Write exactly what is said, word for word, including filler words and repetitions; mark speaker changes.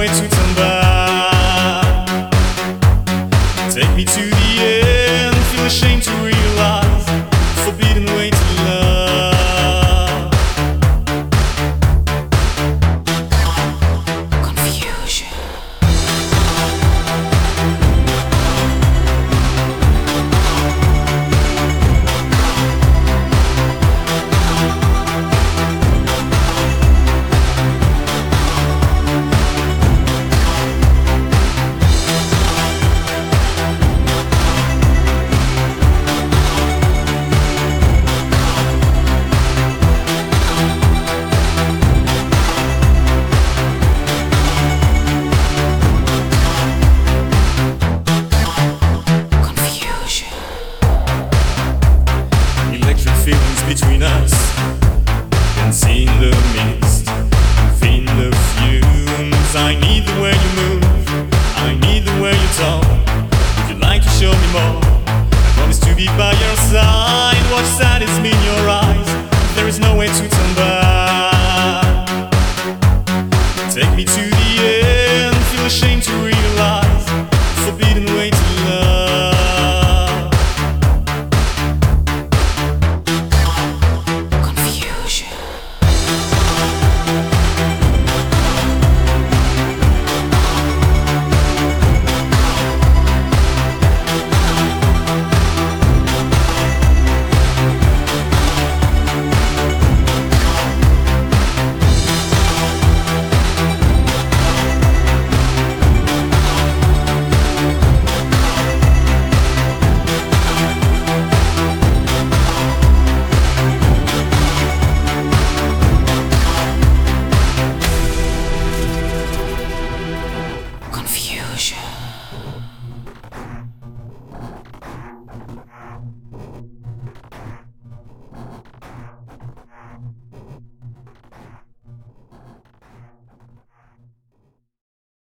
Speaker 1: way to turn back. Take me to the end, feel ashamed to realize forbidden way to love.
Speaker 2: Confusion.
Speaker 1: Electric feelings between us, and seeing the mist, feeling the fumes. I need the way you move, I need the way you talk. Would you like to show me more? I promise to be by